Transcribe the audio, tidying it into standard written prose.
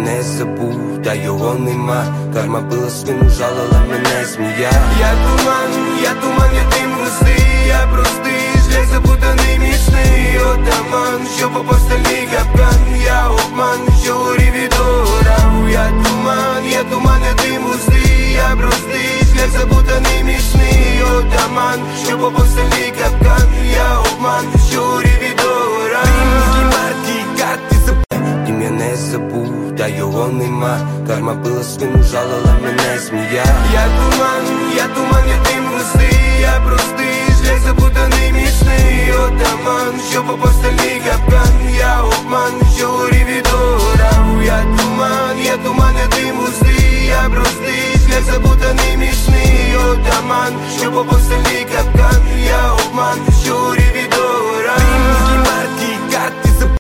мене забув, та його нема. Карма била спину, жалила мене змія. Я туман, я дим густий, я простий, шлях запутаний мічний. Отаман, що попав стальний капкан, я обман, що горів від огорав. Я туман, я дим густий, я простий, шлях запутаний мічний. Отаман, що попав стальний капкан, я обман, що горів від огорав. Ти мене забув, та його нема. Карма била спину, жалила мене змія. Я туман, я дим густий, я простий, шлях запутаний мічний. Отаман, що попав стальний капкан, я обман, що горів від огорав. Я туман, я дим густий, я простий, шлях запутаний мічний. Отаман, що попав стальний